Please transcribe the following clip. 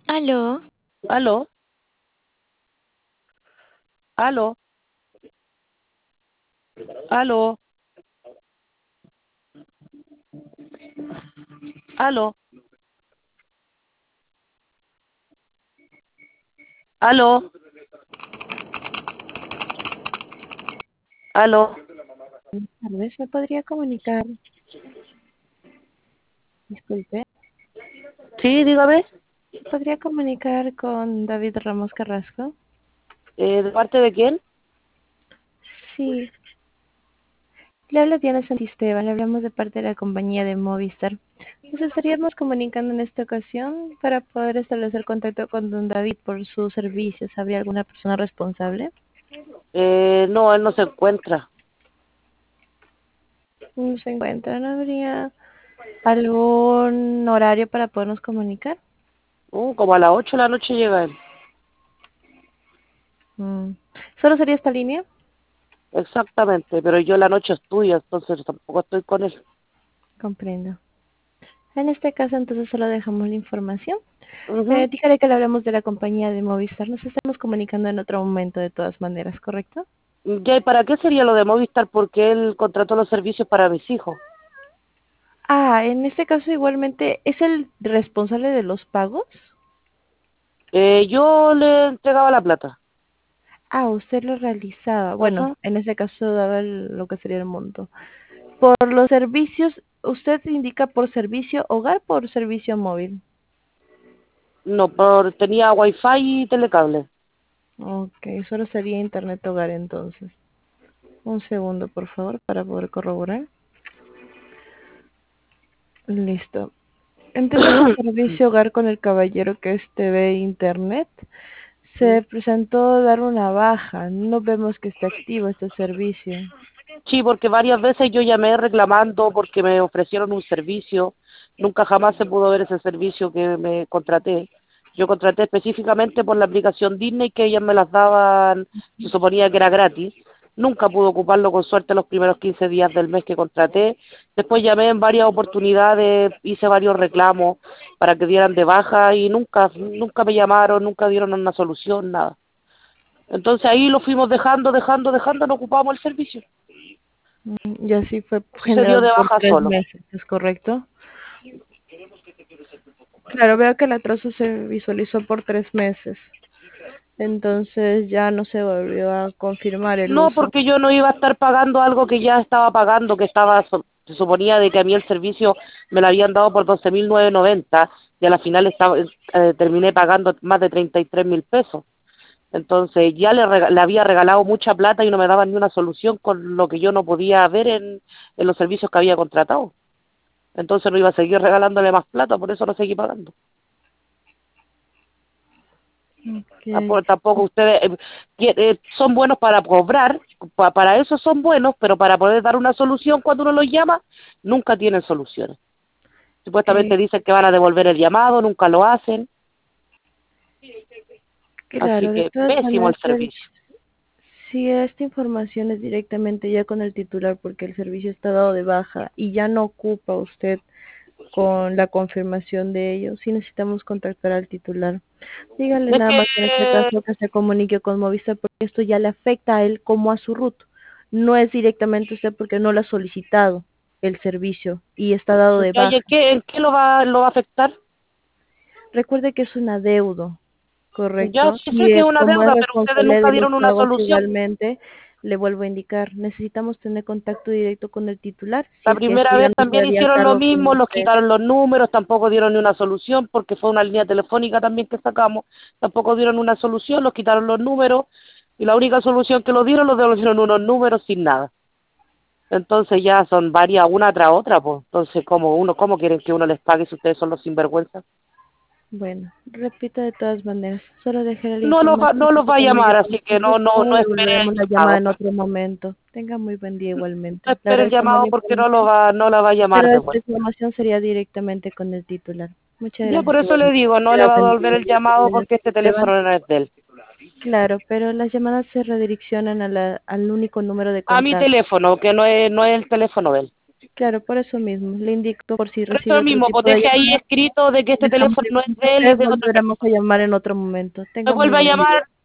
Aló, Aló, aló, aló, aló, aló, aló. Tal vez me podría comunicar, disculpe, Sí, dígame. ¿podría comunicar con David Ramos Carrasco? ¿De parte de quién? Sí, le habla Diana Santisteban, le hablamos de parte de la compañía de Movistar. Nos estaríamos comunicando en esta ocasión para poder establecer contacto con don David por sus servicios. ¿Habría alguna persona responsable? No, él no se encuentra. No se encuentra, ¿no habría algún horario para podernos comunicar? Como a las 8 de la noche llega él. Mm. ¿Solo sería esta línea? Exactamente, pero yo la noche estudio, entonces tampoco estoy con él. Comprendo. En este caso, entonces solo dejamos la información. Ujú. Dígale que le hablamos de la compañía de Movistar. Nos estamos comunicando en otro momento de todas maneras, ¿correcto? Ya, ¿y para qué sería lo de Movistar? Porque él contrató los servicios para mis hijos. Ah, en este caso igualmente, ¿es el responsable de los pagos? Yo le entregaba la plata. Ah, usted lo realizaba. Bueno, Ajá. en ese caso daba lo que sería el monto. Por los servicios, ¿usted indica por servicio hogar, por servicio móvil? No, tenía wifi y telecable. Ok, solo sería internet hogar entonces. Un segundo, por favor, para poder corroborar. Listo. Entendemos servicio hogar con el caballero que es TV e Internet. Se presentó dar una baja. No vemos que esté activo este servicio. Sí, porque varias veces yo llamé reclamando porque me ofrecieron un servicio. Nunca jamás se pudo ver ese servicio que me contraté. Yo contraté específicamente por la aplicación Disney que ellas me las daban, se suponía que era gratis. Nunca pude ocuparlo con suerte los primeros 15 días del mes que contraté. Después llamé en varias oportunidades, hice varios reclamos para que dieran de baja y nunca me llamaron, nunca dieron una solución, nada. Entonces ahí lo fuimos dejando, no ocupábamos el servicio. Y así fue Se dio generado de por baja tres solo. meses, ¿es correcto? Claro, veo que el atraso se visualizó por 3 meses. Entonces ya no se volvió a confirmar el No, uso. porque yo no iba a estar pagando algo que ya estaba pagando, que se suponía de que a mí el servicio me lo habían dado por 12.990 y a la final terminé pagando más de 33.000 pesos. Entonces ya le había regalado mucha plata y no me daban ni una solución con lo que yo no podía ver en los servicios que había contratado. Entonces no iba a seguir regalándole más plata, por eso no seguí pagando. Ok. Tampoco ustedes son buenos para cobrar, para eso son buenos, pero para poder dar una solución cuando uno los llama, nunca tienen soluciones. Supuestamente Eh, dicen que van a devolver el llamado, nunca lo hacen, así claro, de que todas pésimo el maneras, servicio. si esta información es directamente ya con el titular porque el servicio está dado de baja y ya no ocupa usted con la confirmación de ello, sí necesitamos contactar al titular. Dígale Es nada que más en este caso que se comunique con Movistar porque esto ya le afecta a él como a su RUT. No es directamente usted porque no lo ha solicitado el servicio y está dado de ya, ¿y baja. en qué lo va a afectar? Recuerde que es un adeudo, Ya ¿correcto? sí sé Y que es una como es deuda, pero ustedes responsabilidad nunca de los dieron una pagos solución. igualmente, le vuelvo a indicar, necesitamos tener contacto directo con el titular, si La es que esto primera ya vez no se también haría hicieron lo cargo con mismo, los usted. quitaron los números, tampoco dieron ni una solución, porque fue una línea telefónica también que sacamos, tampoco dieron una solución, los quitaron los números, y la única solución que los devolvieron unos números sin nada. Entonces ya son varias, una tras otra, pues. Entonces, cómo quieren que uno les pague si ustedes son los sinvergüenzas? Bueno, repito de todas maneras, solo dejaré la No información que los se va a comunique llamar, con así que usted o no le espere devolveremos el la llamada llamado. en otro momento. Tenga muy buen día No igualmente. Le espere el agradecemos la llamado porque información, no la va a llamar pero de esta vuelta. información sería directamente con el titular. Muchas Ya por gracias eso le igualmente. digo, no le Queda va a devolver pendiente el de llamado terminar porque este Esteban. teléfono no es de él. Claro, pero las llamadas se redireccionan a al único número de A mi contacto. teléfono, que no es el teléfono de él. Claro, por eso mismo. Le indico por si Por recibe eso otro mismo, pues tipo de deje ahí llamada. escrito de que este Dejamos teléfono de no es de él, es de otra volveremos a persona. llamar en otro momento. Me Tenga muy vuelve a buen día. llamar